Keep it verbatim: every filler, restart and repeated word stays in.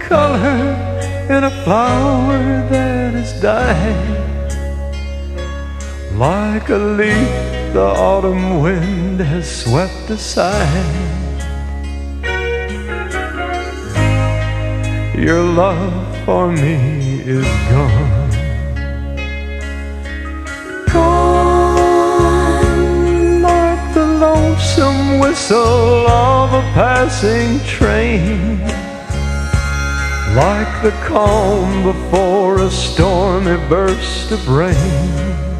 color in a flower that is dying. Like a leaf the autumn wind has swept aside. Your love for me is gone, gone like the lonesome whistle of a passing train, like the calm before a stormy burst of rain.